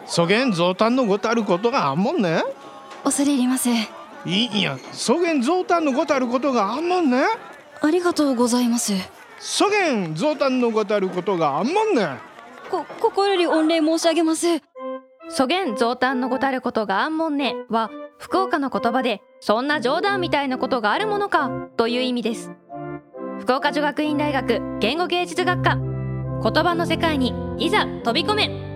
そげん増誕のごたることがあんもんね。 恐れ入ります。 いいや、そげん増誕のごたることがあんもんね。 ありがとうございます。 そげん増誕のごたることがあんもんね。 心より御礼申し上げます。 そげん増誕のごたることがあんもんねは福岡の言葉で、そんな冗談みたいなことがあるものかという意味です。福岡女学院大学言語芸術学科、言葉の世界にいざ飛び込め。